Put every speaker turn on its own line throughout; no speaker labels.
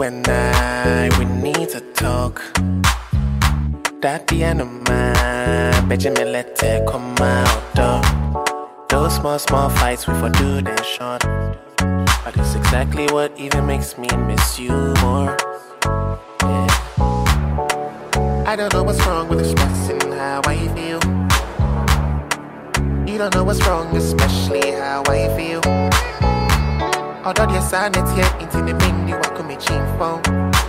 and we need to talk. Daddy and man, Benjamin, let it come out, though. Those small fights we for do then short. But it's exactly what even makes me miss you more. Yeah. I don't know what's wrong with expressing how I feel. You don't know what's wrong, especially how I feel. Although your silence here into the menu, I could make you phone.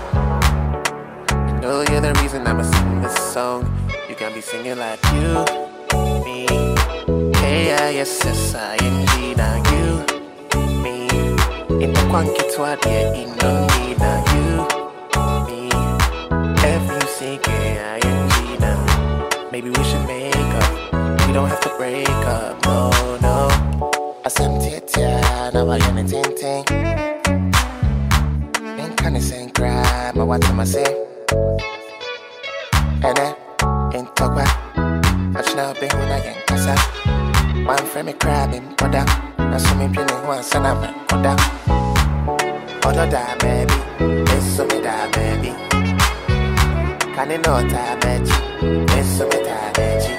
You know you're the reason I'ma sing this song. You can be singing like you, me, K-I-S-S-I-N-G. Now you, me, in the quanky to a dear in no need. Now you, me, F-U-C-K-I-N-G. Now maybe we should make up. We don't have to break up, no. I said tia, now I am a ting. Ain't kinda saying cry, my what am I say? And then, ain't talk back. But now be when I get casa. One frame me crabbing, put down. I saw me pinning once and I'm put down. Other die, baby. It's so me die, baby. Can you know that, baby? It's so me die, baby.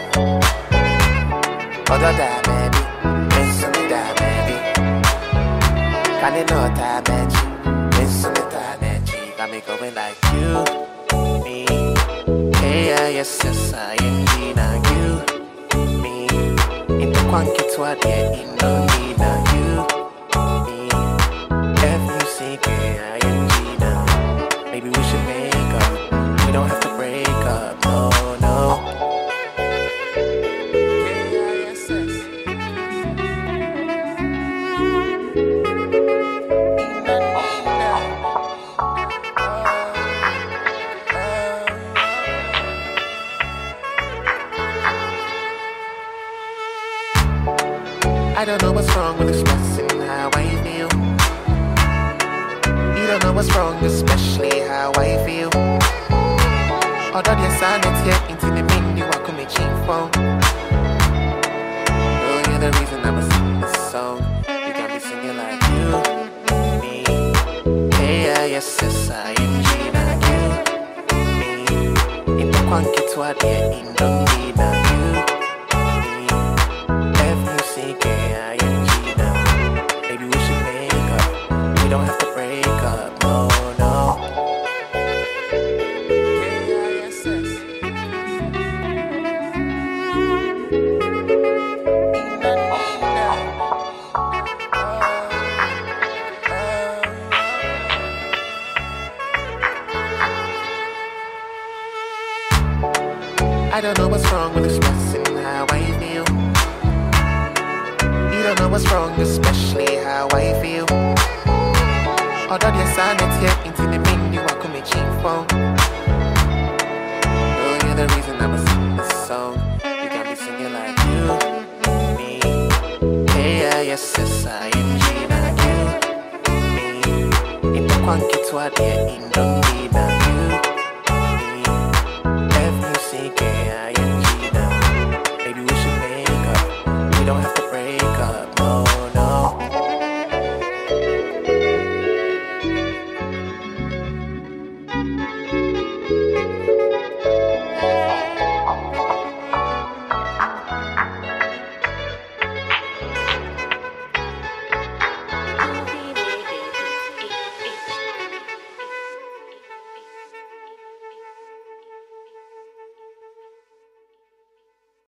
Other die, baby. It's so me die, baby. Can you know that, baby? It's so me die, baby. Got me going like you, me. K-I-S-S-I-N-G. Now you, me. In the quanky to a dear in no need. Now you, me. F-U-C-K-I-N-G. Now maybe we should make up. We don't have to break up, no. K-I-S-S. I don't know what's wrong with expressing how I feel. You don't know what's wrong, especially how I feel. Although your silence here into the menu, I could make you phone. Oh, you're the reason I'ma sing this song. You can be singing like you, me, K-I-S-S-I-N-G. Now you, me, in the quanky to a dear in the need. Now you, me, F-U-C-K-I-N-G. Now maybe we should make up. We don't have to break up, no. K-I-S-S. I don't know what's wrong with expressing how I feel. You don't know what's wrong, especially how I feel. Although your silence here into the menu, I could make you phone. Oh, you're the reason I'ma sing this song. You can be singing like you, me, K-I-S-S-I-N-G. Now you, me, in the quanky to a dear in the need.